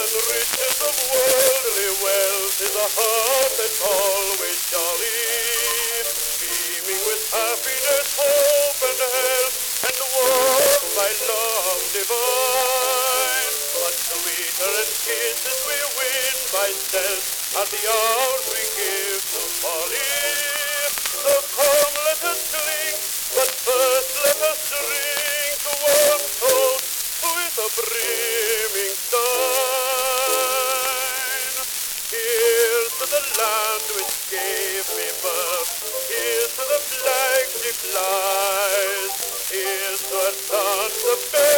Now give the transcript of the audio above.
and riches of worldly wealth is a heart that's always jolly, beaming with happiness, hope, and health, and warmed by love divine. But sweeter and kisses we win by stealth at the hours we give to folly. So come, let us drink, but first let us drink to one toast with a brimming stein. Here's to the land which gave me birth, here's to the flag she flies, here's to her sons the